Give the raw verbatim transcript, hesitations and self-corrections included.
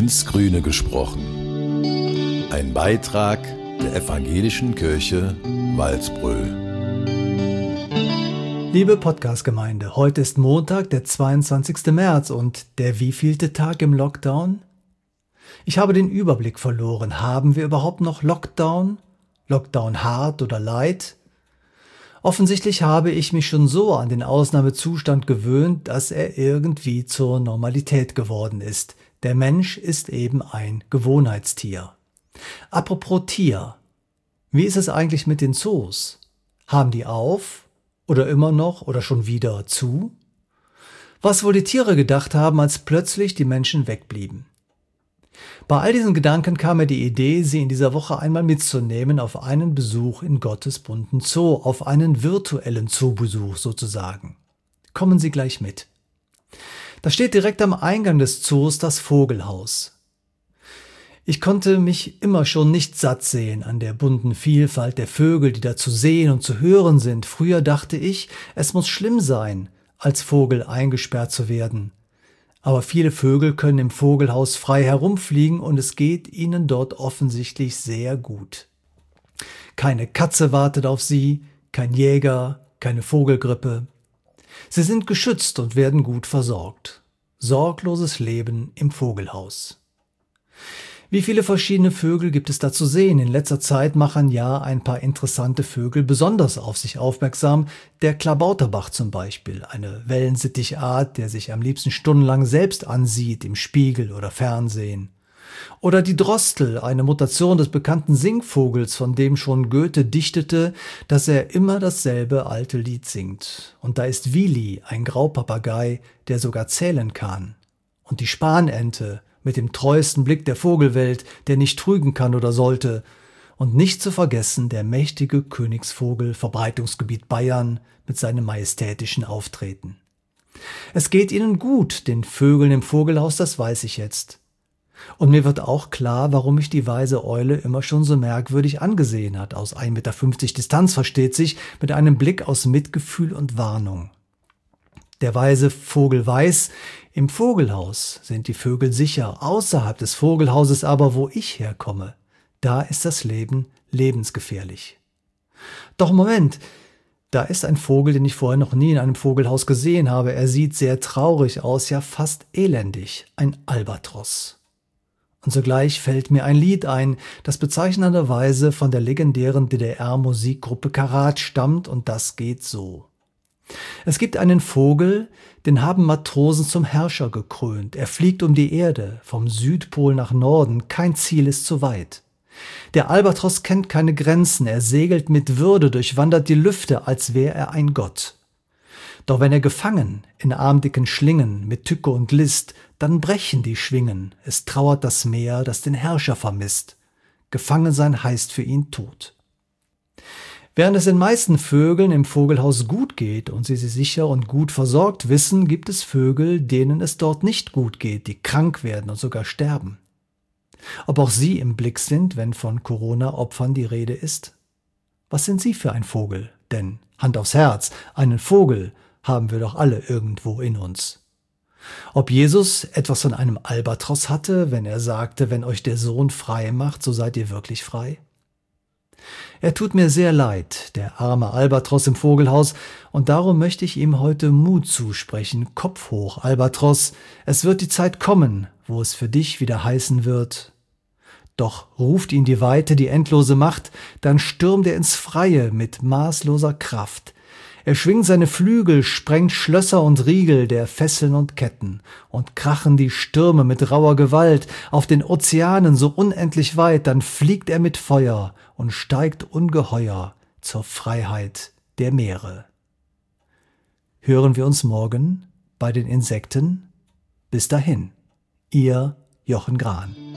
ins Grüne gesprochen. Ein Beitrag der Evangelischen Kirche Walsbröl. Liebe Podcast-Gemeinde, heute ist Montag, der zweiundzwanzigste März und der wievielte Tag im Lockdown? Ich habe den Überblick verloren. Haben wir überhaupt noch Lockdown? Lockdown hart oder light? Offensichtlich habe ich mich schon so an den Ausnahmezustand gewöhnt, dass er irgendwie zur Normalität geworden ist. Der Mensch ist eben ein Gewohnheitstier. Apropos Tier, wie ist es eigentlich mit den Zoos? Haben die auf? Oder immer noch oder schon wieder zu? Was wohl die Tiere gedacht haben, als plötzlich die Menschen wegblieben? Bei all diesen Gedanken kam mir die Idee, Sie in dieser Woche einmal mitzunehmen auf einen Besuch in Gottes bunten Zoo, auf einen virtuellen Zoobesuch sozusagen. Kommen Sie gleich mit. Da steht direkt am Eingang des Zoos das Vogelhaus. Ich konnte mich immer schon nicht satt sehen an der bunten Vielfalt der Vögel, die da zu sehen und zu hören sind. Früher dachte ich, es muss schlimm sein, als Vogel eingesperrt zu werden. Aber viele Vögel können im Vogelhaus frei herumfliegen und es geht ihnen dort offensichtlich sehr gut. Keine Katze wartet auf sie, kein Jäger, keine Vogelgrippe. Sie sind geschützt und werden gut versorgt. Sorgloses Leben im Vogelhaus. Wie viele verschiedene Vögel gibt es da zu sehen? In letzter Zeit machen ja ein paar interessante Vögel besonders auf sich aufmerksam. Der Klabauterbach zum Beispiel, eine Wellensittichart, der sich am liebsten stundenlang selbst ansieht im Spiegel oder Fernsehen. Oder die Drossel, eine Mutation des bekannten Singvogels, von dem schon Goethe dichtete, dass er immer dasselbe alte Lied singt. Und da ist Willi, ein Graupapagei, der sogar zählen kann. Und die Spanente, mit dem treuesten Blick der Vogelwelt, der nicht trügen kann oder sollte. Und nicht zu vergessen der mächtige Königsvogel, Verbreitungsgebiet Bayern, mit seinem majestätischen Auftreten. Es geht ihnen gut, den Vögeln im Vogelhaus, das weiß ich jetzt. Und mir wird auch klar, warum mich die weise Eule immer schon so merkwürdig angesehen hat. Aus ein Meter fünfzig Distanz, versteht sich, mit einem Blick aus Mitgefühl und Warnung. Der weise Vogel weiß, im Vogelhaus sind die Vögel sicher, außerhalb des Vogelhauses aber, wo ich herkomme, da ist das Leben lebensgefährlich. Doch Moment, da ist ein Vogel, den ich vorher noch nie in einem Vogelhaus gesehen habe. Er sieht sehr traurig aus, ja fast elendig, ein Albatros. Und sogleich fällt mir ein Lied ein, das bezeichnenderweise von der legendären D D R-Musikgruppe Karat stammt, und das geht so. Es gibt einen Vogel, den haben Matrosen zum Herrscher gekrönt. Er fliegt um die Erde, vom Südpol nach Norden, kein Ziel ist zu weit. Der Albatros kennt keine Grenzen, er segelt mit Würde, durchwandert die Lüfte, als wär er ein Gott. Doch wenn er gefangen, in armdicken Schlingen, mit Tücke und List, dann brechen die Schwingen, es trauert das Meer, das den Herrscher vermisst. Gefangen sein heißt für ihn Tod. Während es den meisten Vögeln im Vogelhaus gut geht und sie sich sicher und gut versorgt wissen, gibt es Vögel, denen es dort nicht gut geht, die krank werden und sogar sterben. Ob auch Sie im Blick sind, wenn von Corona-Opfern die Rede ist? Was sind Sie für ein Vogel? Denn, Hand aufs Herz, einen Vogel haben wir doch alle irgendwo in uns. Ob Jesus etwas von einem Albatros hatte, wenn er sagte, wenn euch der Sohn frei macht, so seid ihr wirklich frei? Er tut mir sehr leid, der arme Albatros im Vogelhaus, und darum möchte ich ihm heute Mut zusprechen. Kopf hoch, Albatros, es wird die Zeit kommen, wo es für dich wieder heißen wird. Doch ruft ihn die Weite, die endlose Macht, dann stürmt er ins Freie mit maßloser Kraft. Er schwingt seine Flügel, sprengt Schlösser und Riegel der Fesseln und Ketten, und krachen die Stürme mit rauer Gewalt auf den Ozeanen so unendlich weit, dann fliegt er mit Feuer und steigt ungeheuer zur Freiheit der Meere. Hören wir uns morgen bei den Insekten. Bis dahin, Ihr Jochen Grahn.